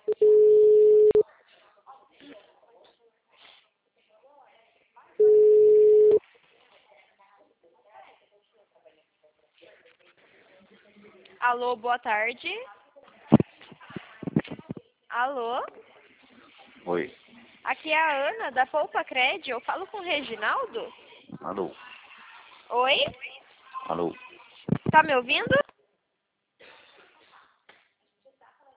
Alô, boa tarde. Alô? Oi. Aqui é a Ana, da Poupa Cred. Eu falo com o Reginaldo? Alô. Oi? Alô. Tá me ouvindo?